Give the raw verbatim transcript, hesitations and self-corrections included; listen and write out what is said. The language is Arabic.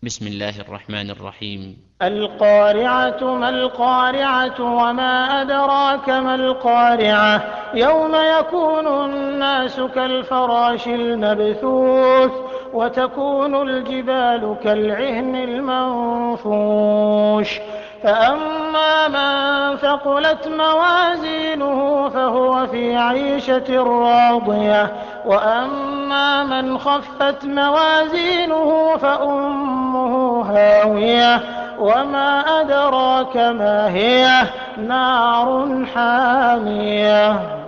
بسم الله الرحمن الرحيم. القارعة ما القارعة وما أدراك ما القارعة يوم يكون الناس كالفراش المبثوث وتكون الجبال كالعهن المنفوش فأما من ثقلت موازينه فهو في عيشة راضية وأما من خفت موازينه فأمه هاوية وما أدراك ما هي نار حامية.